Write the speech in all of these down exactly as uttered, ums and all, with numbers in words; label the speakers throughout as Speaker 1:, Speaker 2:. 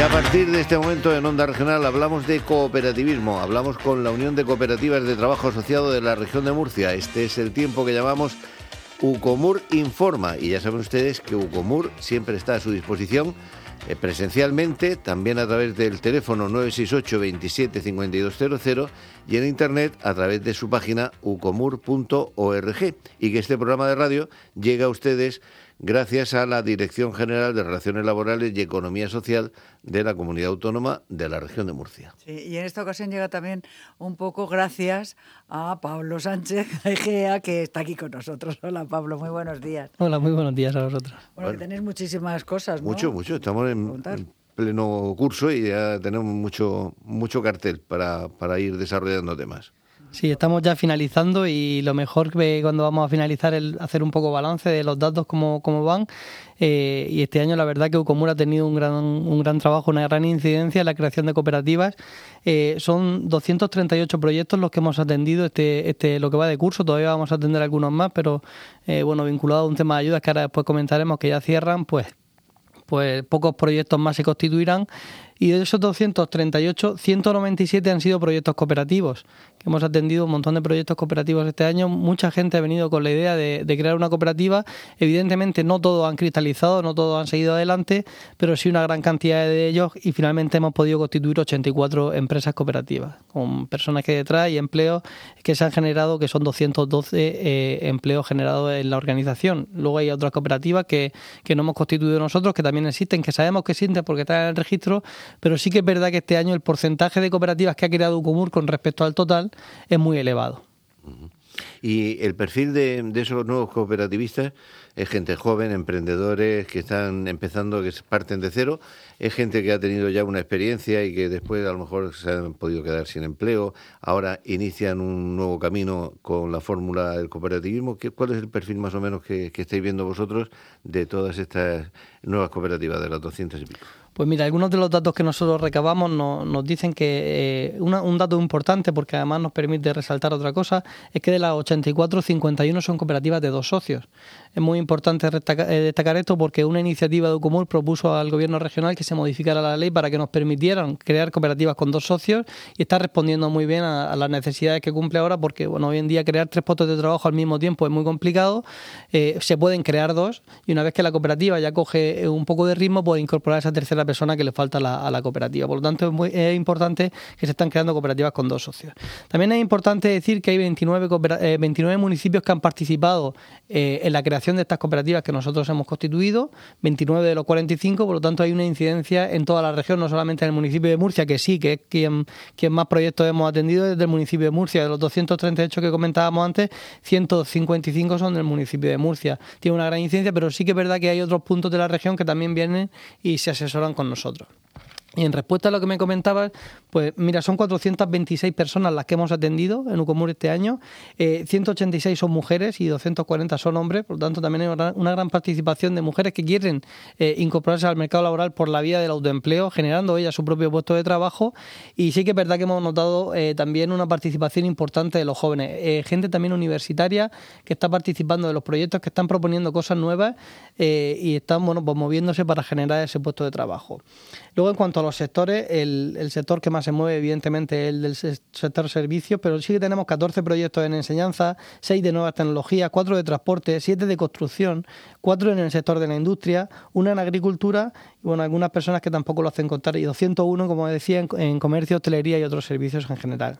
Speaker 1: A partir de este momento en Onda Regional hablamos de cooperativismo, hablamos con la Unión de Cooperativas de Trabajo Asociado de la región de Murcia. Este es el tiempo que llamamos Ucomur Informa y ya saben ustedes que Ucomur siempre está a su disposición eh, presencialmente, también a través del teléfono nueve seis ocho, veintisiete, cincuenta y dos cero cero y en internet a través de su página ucomur punto org, y que este programa de radio llega a ustedes gracias a la Dirección General de Relaciones Laborales y Economía Social de la Comunidad Autónoma de la Región de Murcia.
Speaker 2: Sí, y en esta ocasión llega también un poco gracias a Pablo Sánchez de Egea, que está aquí con nosotros. Hola, Pablo, muy buenos días.
Speaker 3: Hola, muy buenos días a vosotros.
Speaker 2: Bueno,
Speaker 1: Bueno,
Speaker 2: que tenéis muchísimas cosas, ¿no?
Speaker 1: Mucho, mucho. Estamos en, en pleno curso y ya tenemos mucho, mucho cartel para, para ir desarrollando temas.
Speaker 3: Sí, estamos ya finalizando y lo mejor que cuando vamos a finalizar es hacer un poco balance de los datos, cómo, cómo van. Eh, y este año la verdad que Ucomur ha tenido un gran, un gran trabajo, una gran incidencia en la creación de cooperativas. Eh, son doscientos treinta y ocho proyectos los que hemos atendido este, este lo que va de curso. Todavía vamos a atender algunos más, pero eh, bueno, vinculado a un tema de ayudas que ahora después comentaremos que ya cierran, pues, pues pocos proyectos más se constituirán. Y de esos doscientos treinta y ocho, ciento noventa y siete han sido proyectos cooperativos, que hemos atendido un montón de proyectos cooperativos este año. Mucha gente ha venido con la idea de, de crear una cooperativa. Evidentemente no todos han cristalizado, no todos han seguido adelante, pero sí una gran cantidad de ellos, y finalmente hemos podido constituir ochenta y cuatro empresas cooperativas, con personas que detrás y empleos que se han generado, que son doscientos doce eh, empleos generados en la organización. Luego hay otras cooperativas que, que no hemos constituido nosotros, que también existen, que sabemos que existen porque están en el registro, pero sí que es verdad que este año el porcentaje de cooperativas que ha creado Ucomur con respecto al total es muy elevado.
Speaker 1: Y el perfil de, de esos nuevos cooperativistas es gente joven, emprendedores que están empezando, que parten de cero, es gente que ha tenido ya una experiencia y que después a lo mejor se han podido quedar sin empleo, ahora inician un nuevo camino con la fórmula del cooperativismo. ¿Qué, ¿Cuál es el perfil más o menos que, que estáis viendo vosotros de todas estas nuevas cooperativas, de las doscientas y pico?
Speaker 3: Pues mira, algunos de los datos que nosotros recabamos nos, nos dicen que eh, una, un dato importante, porque además nos permite resaltar otra cosa, es que de las ochenta y cuatro, cincuenta y uno son cooperativas de dos socios. Es muy importante destacar, eh, destacar esto porque una iniciativa de Ucomur propuso al gobierno regional que se modificara la ley para que nos permitieran crear cooperativas con dos socios, y está respondiendo muy bien a, a las necesidades que cumple ahora, porque bueno, hoy en día crear tres puestos de trabajo al mismo tiempo es muy complicado. Eh, se pueden crear dos, y una vez que la cooperativa ya coge un poco de ritmo, puede incorporar a esa tercera persona que le falta a la, a la cooperativa. Por lo tanto, es, muy, es importante que se están creando cooperativas con dos socios. También es importante decir que hay veintinueve, eh, veintinueve municipios que han participado eh, en la creación de estas cooperativas que nosotros hemos constituido, veintinueve de los cuarenta y cinco, por lo tanto hay una incidencia en toda la región, no solamente en el municipio de Murcia, que sí, que es quien, quien más proyectos hemos atendido desde el municipio de Murcia. De los doscientos treinta y ocho que comentábamos antes, ciento cincuenta y cinco son del municipio de Murcia. Tiene una gran incidencia, pero sí que es verdad que hay otros puntos de la región que también vienen y se asesoran con nosotros. Y en respuesta a lo que me comentabas, pues mira, son cuatrocientas veintiséis personas las que hemos atendido en Ucomur este año, eh, ciento ochenta y seis son mujeres y doscientos cuarenta son hombres, por lo tanto también hay una, una gran participación de mujeres que quieren eh, incorporarse al mercado laboral por la vía del autoempleo, generando ellas su propio puesto de trabajo. Y sí que es verdad que hemos notado eh, también una participación importante de los jóvenes, eh, gente también universitaria que está participando de los proyectos, que están proponiendo cosas nuevas eh, y están bueno, pues moviéndose para generar ese puesto de trabajo. Luego, en cuanto a los sectores, el, el sector que más se mueve, evidentemente, es el del sector servicios, pero sí que tenemos catorce proyectos en enseñanza, seis de nuevas tecnologías, cuatro de transporte, siete de construcción, cuatro en el sector de la industria, una en agricultura, y bueno, algunas personas que tampoco lo hacen contar, y doscientos uno, como decía, en, en comercio, hostelería y otros servicios en general.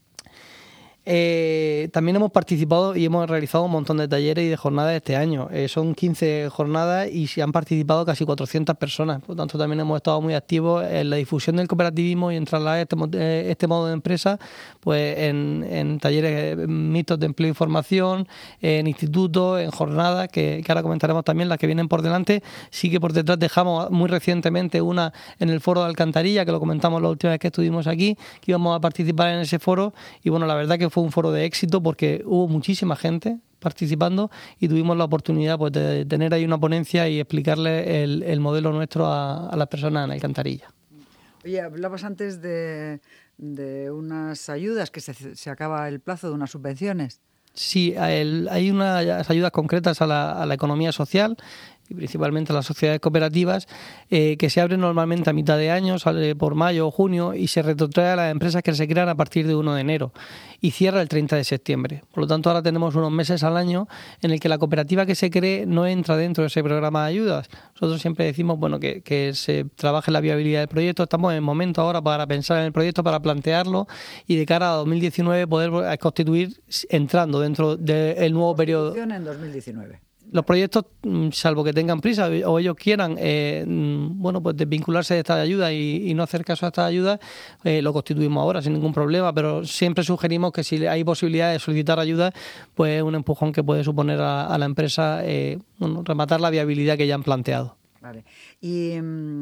Speaker 3: Eh, también hemos participado y hemos realizado un montón de talleres y de jornadas este año. Eh, son quince jornadas y se han participado casi cuatrocientas personas. Por lo tanto, también hemos estado muy activos en la difusión del cooperativismo y en trasladar este, este modo de empresa pues en, en talleres mixtos de empleo y formación, en institutos, en jornadas, que, que ahora comentaremos también las que vienen por delante. Sí que por detrás dejamos muy recientemente una en el foro de Alcantarilla, que lo comentamos la última vez que estuvimos aquí, que íbamos a participar en ese foro, y bueno, la verdad que fue un foro de éxito porque hubo muchísima gente participando y tuvimos la oportunidad pues, de tener ahí una ponencia y explicarle el, el modelo nuestro a, a las personas en Alcantarilla.
Speaker 2: Oye, hablabas antes de, de unas ayudas, que se, se acaba el plazo de unas subvenciones.
Speaker 3: Sí, el, hay unas ayudas concretas a la, a la economía social y principalmente las sociedades cooperativas, eh, que se abren normalmente a mitad de año, sale por mayo o junio, y se retrotrae a las empresas que se crean a partir de uno de enero y cierra el treinta de septiembre. Por lo tanto, ahora tenemos unos meses al año en el que la cooperativa que se cree no entra dentro de ese programa de ayudas. Nosotros siempre decimos bueno que, que se trabaje la viabilidad del proyecto. Estamos en el momento ahora para pensar en el proyecto, para plantearlo y de cara a dos mil diecinueve poder constituir entrando dentro del nuevo periodo.
Speaker 2: En dos mil diecinueve.
Speaker 3: Los proyectos, salvo que tengan prisa o ellos quieran, eh, bueno, pues desvincularse de estas ayudas y, y no hacer caso a estas ayudas, eh, lo constituimos ahora sin ningún problema, pero siempre sugerimos que si hay posibilidad de solicitar ayuda, pues es un empujón que puede suponer a, a la empresa eh, bueno, rematar la viabilidad que ya han planteado.
Speaker 2: Vale. Y,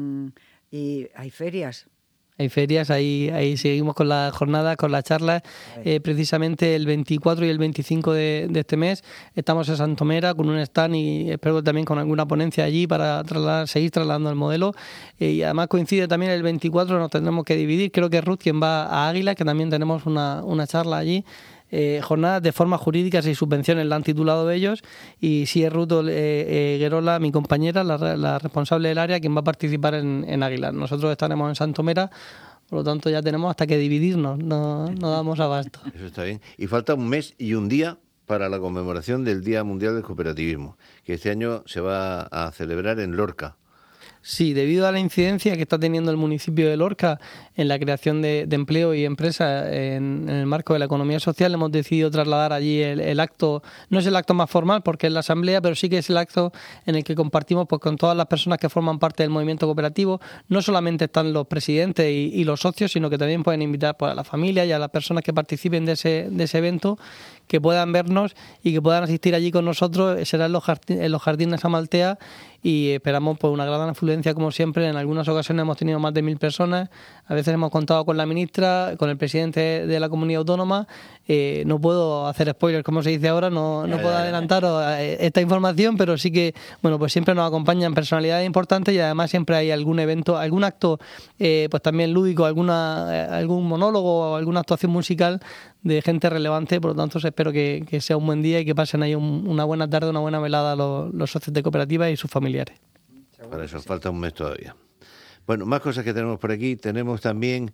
Speaker 2: y hay ferias.
Speaker 3: Hay ferias, ahí, ahí seguimos con las jornadas, con las charlas. Eh, precisamente el veinticuatro y el veinticinco de, de este mes estamos en Santomera con un stand y espero también con alguna ponencia allí para trasladar, seguir trasladando el modelo. Eh, y además coincide también el veinticuatro, nos tendremos que dividir. Creo que Ruth quien va a Águila, que también tenemos una, una charla allí. Eh, jornadas de formas jurídicas y subvenciones la han titulado ellos, y sí es Ruth eh, eh, Guerola, mi compañera, la, la responsable del área, quien va a participar en, en Águila. Nosotros estaremos en Santomera, por lo tanto ya tenemos hasta que dividirnos, no, no damos abasto.
Speaker 1: Eso está bien. Y falta un mes y un día para la conmemoración del Día Mundial del Cooperativismo, que este año se va a celebrar en Lorca.
Speaker 3: Sí, debido a la incidencia que está teniendo el municipio de Lorca en la creación de, de empleo y empresas en, en el marco de la economía social, hemos decidido trasladar allí el, el acto. No es el acto más formal porque es la asamblea, pero sí que es el acto en el que compartimos pues, con todas las personas que forman parte del movimiento cooperativo. No solamente están los presidentes y, y los socios, sino que también pueden invitar pues, a la familia y a las personas que participen de ese, de ese evento, que puedan vernos y que puedan asistir allí con nosotros. Será en los jardines, en los jardines Amaltea, y esperamos pues, una gran afluencia como siempre. En algunas ocasiones hemos tenido más de mil personas, a veces hemos contado con la ministra, con el presidente de la comunidad autónoma. Eh, no puedo hacer spoilers como se dice ahora, no, no puedo adelantaros esta información, pero sí que bueno pues siempre nos acompañan personalidades importantes y además siempre hay algún evento, algún acto eh, pues también lúdico, alguna algún monólogo o alguna actuación musical de gente relevante. Por lo tanto espero que, que sea un buen día y que pasen ahí un, una buena tarde, una buena velada los, los socios de cooperativas y sus familiares.
Speaker 1: Para eso falta un mes todavía. Bueno, más cosas que tenemos por aquí. Tenemos también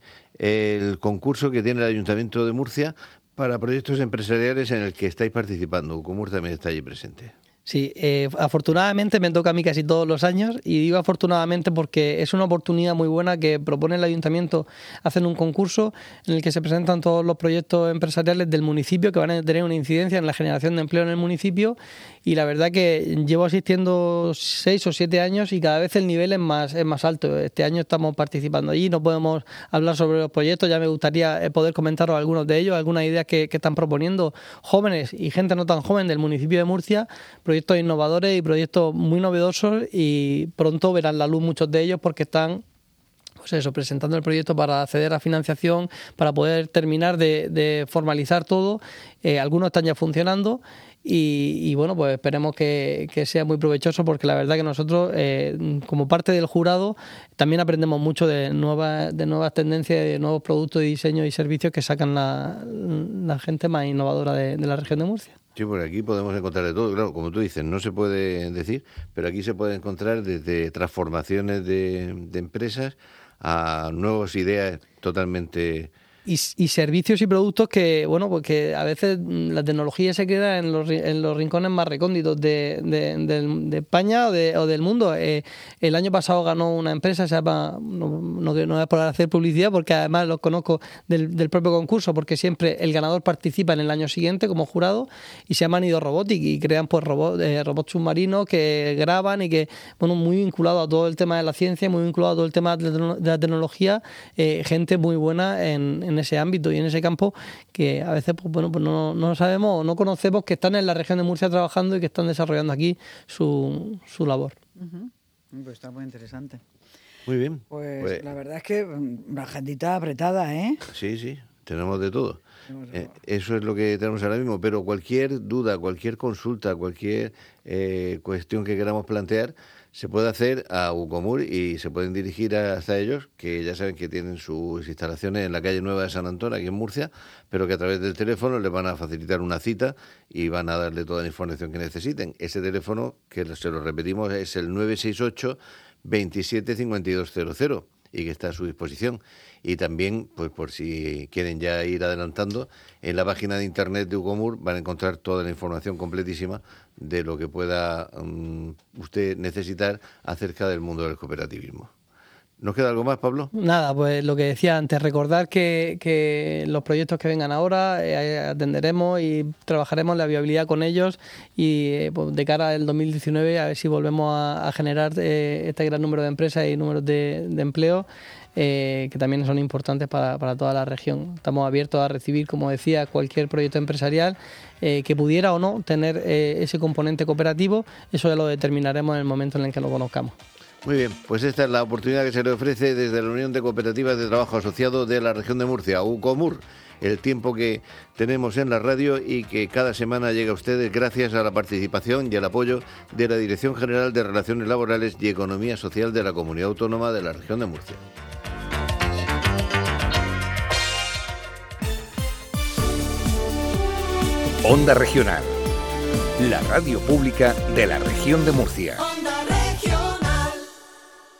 Speaker 1: el concurso que tiene el Ayuntamiento de Murcia para proyectos empresariales en el que estáis participando. Ucomur también está allí presente.
Speaker 3: Sí, eh, afortunadamente me toca a mí casi todos los años, y digo afortunadamente porque es una oportunidad muy buena que propone el Ayuntamiento. Hacen un concurso en el que se presentan todos los proyectos empresariales del municipio que van a tener una incidencia en la generación de empleo en el municipio, y la verdad que llevo asistiendo seis o siete años y cada vez el nivel es más, es más alto. Este año estamos participando allí, no podemos hablar sobre los proyectos, ya me gustaría poder comentaros algunos de ellos, algunas ideas que, que están proponiendo jóvenes y gente no tan joven del municipio de Murcia, proyectos innovadores y proyectos muy novedosos, y pronto verán la luz muchos de ellos porque están pues eso, presentando el proyecto para acceder a financiación, para poder terminar de, de formalizar todo. Eh, algunos están ya funcionando y, y bueno, pues esperemos que, que sea muy provechoso, porque la verdad que nosotros, eh, como parte del jurado, también aprendemos mucho de nuevas, de nuevas tendencias, de nuevos productos y diseños y servicios que sacan la, la gente más innovadora de, de la región de Murcia.
Speaker 1: Sí, por aquí podemos encontrar de todo. Claro, como tú dices, no se puede decir, pero aquí se puede encontrar desde transformaciones de, de empresas a nuevas ideas totalmente...
Speaker 3: Y, y servicios y productos que, bueno, pues que a veces la tecnología se queda en los, en los rincones más recónditos de, de, de, de España o, de, o del mundo. Eh, el año pasado ganó una empresa, se llama, no, no, no es por hacer publicidad, porque además los conozco del, del propio concurso, porque siempre el ganador participa en el año siguiente como jurado, y se llama Nido Robotic, y crean pues robots, eh, robots submarinos que graban y que, bueno, muy vinculado a todo el tema de la ciencia, muy vinculado a todo el tema de la tecnología, eh, gente muy buena en, en en ese ámbito y en ese campo, que a veces pues bueno pues no, no sabemos o no conocemos que están en la región de Murcia trabajando y que están desarrollando aquí su, su labor.
Speaker 2: Uh-huh. Pues está muy interesante.
Speaker 1: Muy bien.
Speaker 2: Pues,
Speaker 1: pues
Speaker 2: la verdad es que la agendita apretada, ¿eh?
Speaker 1: Sí, sí. tenemos de todo. Eh, eso es lo que tenemos ahora mismo, pero cualquier duda, cualquier consulta, cualquier eh, cuestión que queramos plantear, se puede hacer a Ucomur y se pueden dirigir hasta ellos, que ya saben que tienen sus instalaciones en la calle Nueva de San Antón, aquí en Murcia, pero que a través del teléfono les van a facilitar una cita y van a darle toda la información que necesiten. Ese teléfono, que se lo repetimos, es el nueve seis ocho, veintisiete, cincuenta y dos cero cero y que está a su disposición. Y también, pues por si quieren ya ir adelantando, en la página de internet de Ucomur van a encontrar toda la información completísima de lo que pueda um, usted necesitar acerca del mundo del cooperativismo. ¿Nos queda algo más, Pablo?
Speaker 3: Nada, pues lo que decía antes, recordar que, que los proyectos que vengan ahora eh, atenderemos y trabajaremos la viabilidad con ellos y eh, pues de cara al dos mil diecinueve a ver si volvemos a, a generar eh, este gran número de empresas y números de, de empleo eh, que también son importantes para, para toda la región. Estamos abiertos a recibir, como decía, cualquier proyecto empresarial eh, que pudiera o no tener eh, ese componente cooperativo. Eso ya lo determinaremos en el momento en el que lo conozcamos.
Speaker 1: Muy bien, pues esta es la oportunidad que se le ofrece desde la Unión de Cooperativas de Trabajo Asociado de la región de Murcia, Ucomur, el tiempo que tenemos en la radio y que cada semana llega a ustedes gracias a la participación y al apoyo de la Dirección General de Relaciones Laborales y Economía Social de la Comunidad Autónoma de la región de Murcia.
Speaker 4: Onda Regional, la radio pública de la región de Murcia.